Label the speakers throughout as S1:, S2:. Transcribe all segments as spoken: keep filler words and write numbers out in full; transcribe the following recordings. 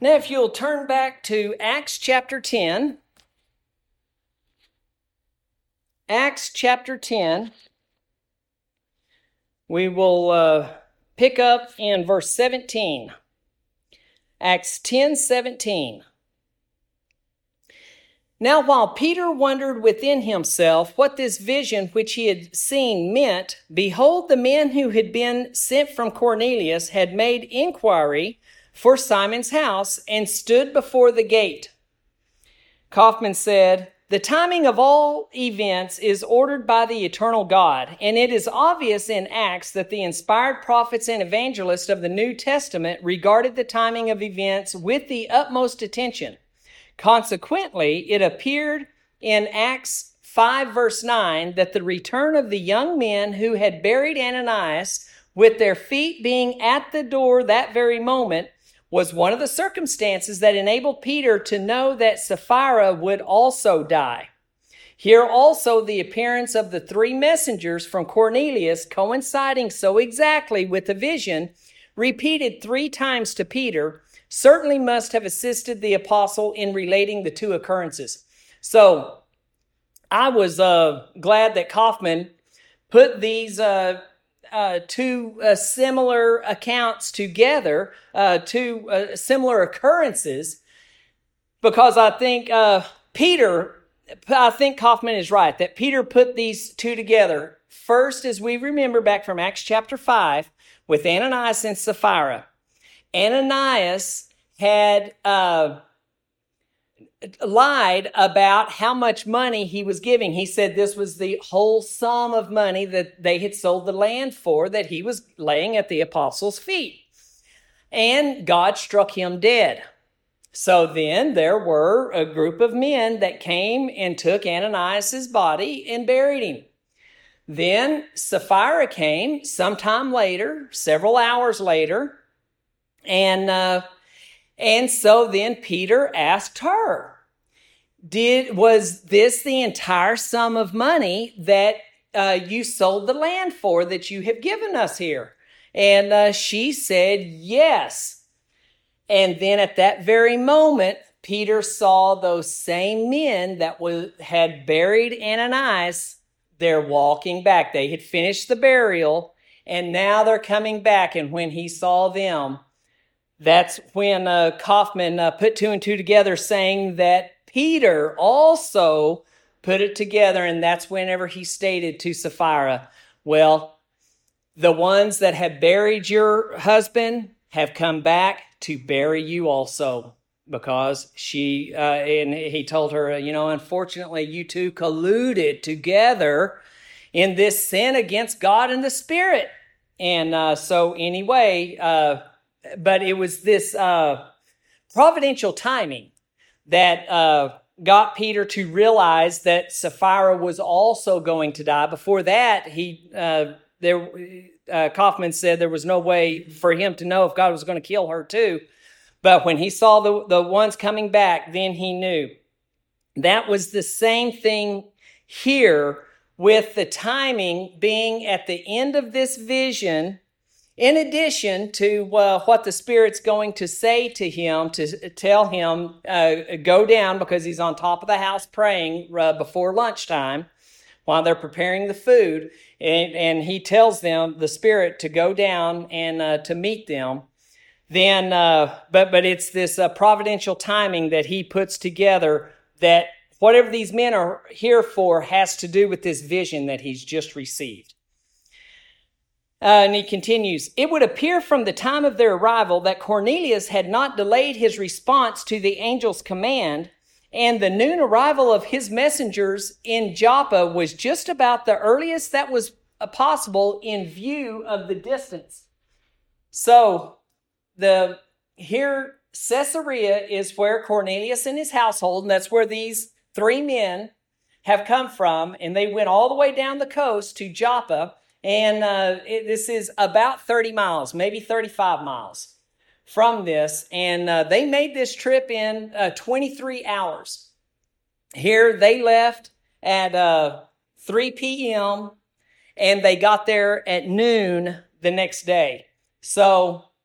S1: Now, if you'll turn back to Acts chapter ten, Acts chapter ten, we will uh, pick up in verse seventeen. Acts ten seventeen. Now, while Peter wondered within himself what this vision which he had seen meant, behold, the men who had been sent from Cornelius had made inquiry for Simon's house and stood before the gate. Kaufman said, "The timing of all events is ordered by the eternal God, and it is obvious in Acts that the inspired prophets and evangelists of the New Testament regarded the timing of events with the utmost attention. Consequently, it appeared in Acts five verse nine that the return of the young men who had buried Ananias, with their feet being at the door that very moment, was one of the circumstances that enabled Peter to know that Sapphira would also die. Here also the appearance of the three messengers from Cornelius, coinciding so exactly with the vision, repeated three times to Peter, certainly must have assisted the apostle in relating the two occurrences." So I was uh, glad that Kaufman put these uh, uh, two uh, similar accounts together, uh, two uh, similar occurrences, because I think uh, Peter, I think Kaufman is right, that Peter put these two together. First, as we remember back from Acts chapter five, with Ananias and Sapphira. Ananias had uh, lied about how much money he was giving. He said this was the whole sum of money that they had sold the land for, that he was laying at the apostles' feet. And God struck him dead. So then there were a group of men that came and took Ananias' body and buried him. Then Sapphira came sometime later, several hours later, and uh, and so then Peter asked her, "Did was this the entire sum of money that uh, you sold the land for, that you have given us here?" And uh, she said, "Yes." And then at that very moment, Peter saw those same men that was, had buried Ananias. They're walking back. They had finished the burial, and now they're coming back. And when he saw them, that's when uh, Kaufman uh, put two and two together, saying that Peter also put it together, and that's whenever he stated to Sapphira, "Well, the ones that have buried your husband have come back to bury you also." Because she, uh, and he told her, you know, unfortunately, you two colluded together in this sin against God and the Spirit. And uh, so anyway, uh, but it was this uh, providential timing that uh, got Peter to realize that Sapphira was also going to die. Before that, he, uh, there, uh, Kaufman said there was no way for him to know if God was going to kill her too. But when he saw the, the ones coming back, then he knew. That was the same thing here, with the timing being at the end of this vision, in addition to uh, what the Spirit's going to say to him, to tell him, uh, go down, because he's on top of the house praying uh, before lunchtime while they're preparing the food. And, and he tells them, the Spirit, to go down and uh, to meet them. Then, uh, but but it's this uh, providential timing that he puts together, that whatever these men are here for has to do with this vision that he's just received. Uh, and he continues, "It would appear from the time of their arrival that Cornelius had not delayed his response to the angel's command, and the noon arrival of his messengers in Joppa was just about the earliest that was possible in view of the distance." So, The here, Caesarea is where Cornelius and his household, and that's where these three men have come from, and they went all the way down the coast to Joppa, and uh, it, this is about thirty miles, maybe thirty-five miles from this, and uh, they made this trip in uh, twenty-three hours. Here, they left at uh, three p.m., and they got there at noon the next day. So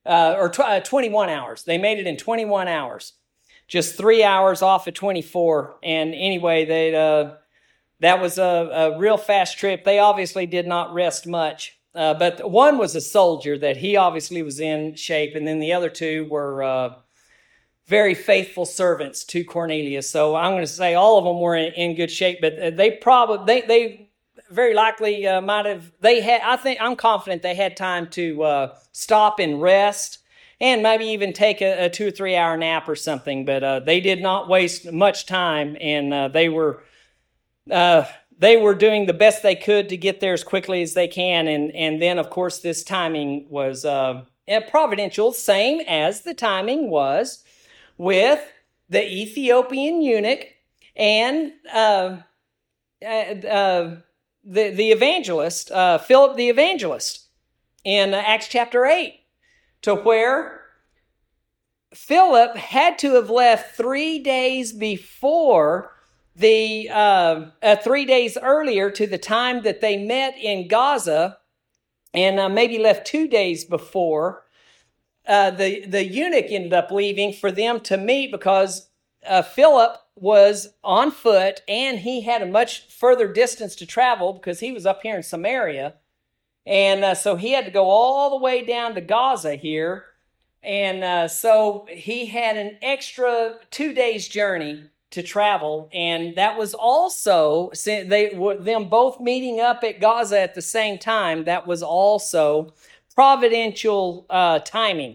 S1: uh, or tw- uh, twenty-one hours. They made it in twenty-one hours, just three hours off of twenty-four. And anyway, they uh, that was a, a real fast trip. They obviously did not rest much. Uh, but one was a soldier that he obviously was in shape, and then the other two were uh, very faithful servants to Cornelius. So I'm going to say all of them were in, in good shape, but they probably they they very likely uh, might have they had. I think I'm confident they had time to uh, stop and rest, and maybe even take a, a two or three hour nap or something. But uh, they did not waste much time, and uh, they were. Uh, They were doing the best they could to get there as quickly as they can. And, and then, of course, this timing was uh, providential, same as the timing was with the Ethiopian eunuch and uh, uh, the, the evangelist, uh, Philip the evangelist, in Acts chapter eight, to where Philip had to have left three days before The uh, uh, three days earlier to the time that they met in Gaza, and uh, maybe left two days before, uh, the, the eunuch ended up leaving for them to meet because uh, Philip was on foot and he had a much further distance to travel because he was up here in Samaria. And uh, so he had to go all the way down to Gaza here. And uh, so he had an extra two days journey to travel, and that was also they them both meeting up at Gaza at the same time. That was also providential uh, timing.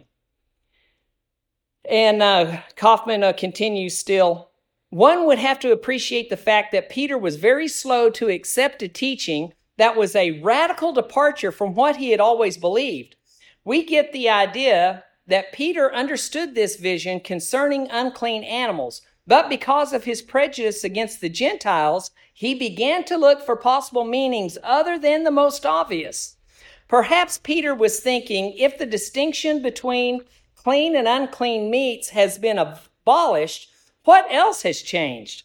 S1: And uh, Kaufman uh, continues still. One would have to appreciate the fact that Peter was very slow to accept a teaching that was a radical departure from what he had always believed. We get the idea that Peter understood this vision concerning unclean animals. But because of his prejudice against the Gentiles, he began to look for possible meanings other than the most obvious. Perhaps Peter was thinking, if the distinction between clean and unclean meats has been abolished, what else has changed?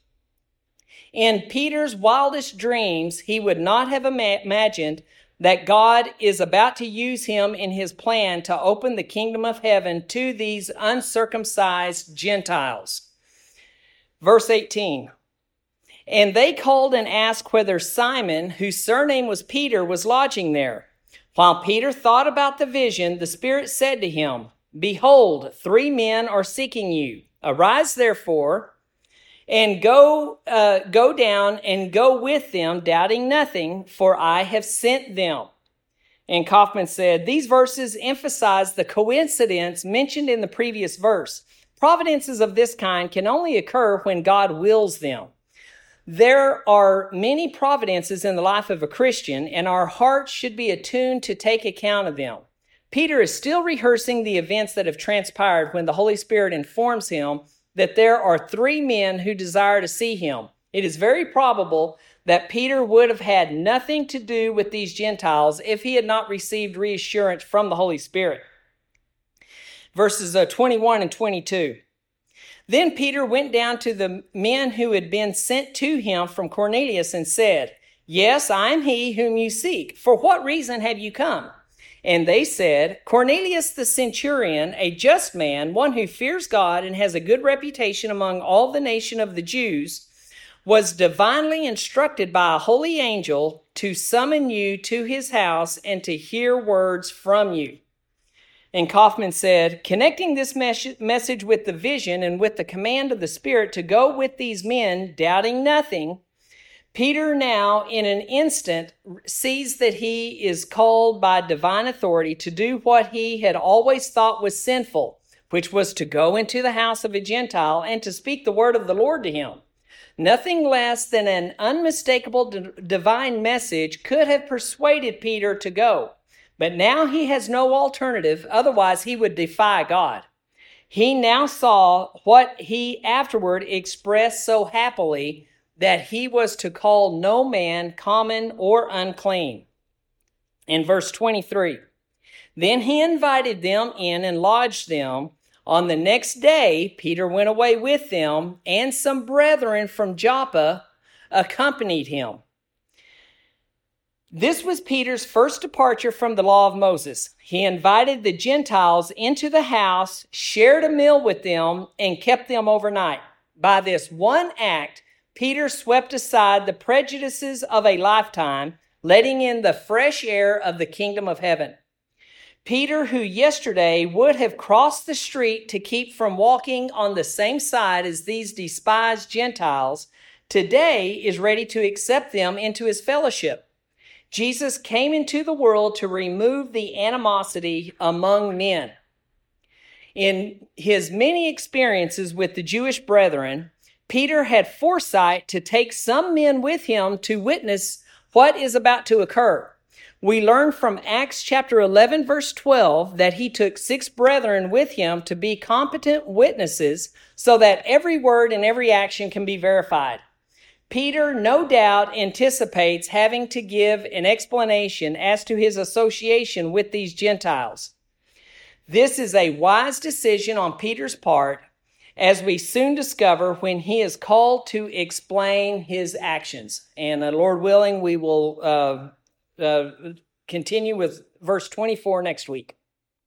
S1: In Peter's wildest dreams, he would not have ima- imagined that God is about to use him in his plan to open the kingdom of heaven to these uncircumcised Gentiles. Verse eighteen, and they called and asked whether Simon, whose surname was Peter, was lodging there. While Peter thought about the vision, the Spirit said to him, behold, three men are seeking you. Arise, therefore, and go, uh, go down and go with them, doubting nothing, for I have sent them. And Kaufman said, these verses emphasize the coincidence mentioned in the previous verse. Providences of this kind can only occur when God wills them. There are many providences in the life of a Christian, and our hearts should be attuned to take account of them. Peter is still rehearsing the events that have transpired when the Holy Spirit informs him that there are three men who desire to see him. It is very probable that Peter would have had nothing to do with these Gentiles if he had not received reassurance from the Holy Spirit. Verses uh, twenty-one and twenty-two. Then Peter went down to the men who had been sent to him from Cornelius and said, yes, I am he whom you seek. For what reason have you come? And they said, Cornelius the centurion, a just man, one who fears God and has a good reputation among all the nation of the Jews, was divinely instructed by a holy angel to summon you to his house and to hear words from you. And Kaufman said, connecting this mes- message with the vision and with the command of the Spirit to go with these men, doubting nothing, Peter now in an instant sees that he is called by divine authority to do what he had always thought was sinful, which was to go into the house of a Gentile and to speak the word of the Lord to him. Nothing less than an unmistakable d- divine message could have persuaded Peter to go. But now he has no alternative, otherwise he would defy God. He now saw what he afterward expressed so happily, that he was to call no man common or unclean. In verse twenty-three, then he invited them in and lodged them. On the next day, Peter went away with them, and some brethren from Joppa accompanied him. This was Peter's first departure from the law of Moses. He invited the Gentiles into the house, shared a meal with them, and kept them overnight. By this one act, Peter swept aside the prejudices of a lifetime, letting in the fresh air of the kingdom of heaven. Peter, who yesterday would have crossed the street to keep from walking on the same side as these despised Gentiles, today is ready to accept them into his fellowship. Jesus came into the world to remove the animosity among men. In his many experiences with the Jewish brethren, Peter had foresight to take some men with him to witness what is about to occur. We learn from Acts chapter eleven, verse twelve, that he took six brethren with him to be competent witnesses so that every word and every action can be verified. Peter no doubt anticipates having to give an explanation as to his association with these Gentiles. This is a wise decision on Peter's part, as we soon discover when he is called to explain his actions. And uh, Lord willing, we will uh, uh, continue with verse twenty-four next week.